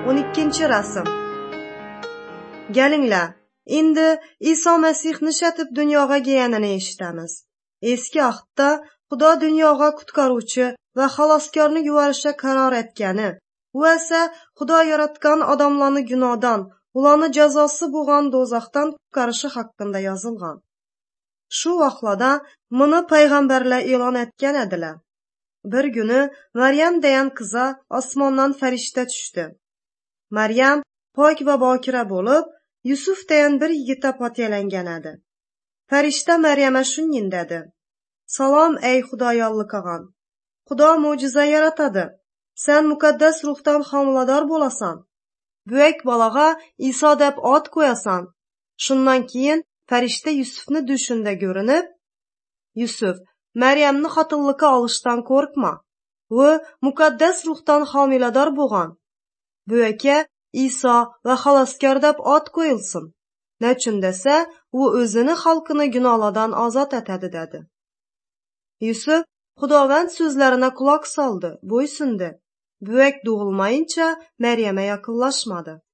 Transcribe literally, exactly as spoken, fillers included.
o'n ikkinchi rasm. Galinglar, endi Iso Masihni shatib dunyoga kelganini eshitamiz. Eski ahdda Xudo dunyoga qutqaruvchi va xaloskorni yuborishga qaror etgani, u esa Xudo yaratgan odamlarni gunohdan, ularni jazosi bo'lgan do'zaxdan qutqarishi haqida yozilgan. Shu vaqtlarda buni payg'ambarlar e'lon etgan edilar. Bir kuni Maryam degan qiza osmondan farishta tushdi. Maryam pok va bokira bo'lib, Yusuf degan bir yigitga potelangan edi. Farishta Maryamga shunday dedi: Salom ey Xudoyorliqagan. Xudo mo'jiza yaratadi. Sen muqaddas ruhdan homilador bo'lasan. Buyuk bolaga Iso deb ot qo'yasan. Shundan keyin farishta Yusufni dushunda ko'rinib, Yusuf, Maryamni xotinlikka olishdan qo'rqma. U muqaddas ruhdan homilador bo'lgan. Buyukka Iso va xaloskor deb ot qo'yilsin. Nechun desa, u o'zini xalqini gunohlardan ozod etadi dedi. Yusuf Xudovand so'zlarına quloq soldi, bo'ysundi. Buyuk tug'ilmayincha Maryamga yaqinlashmadi.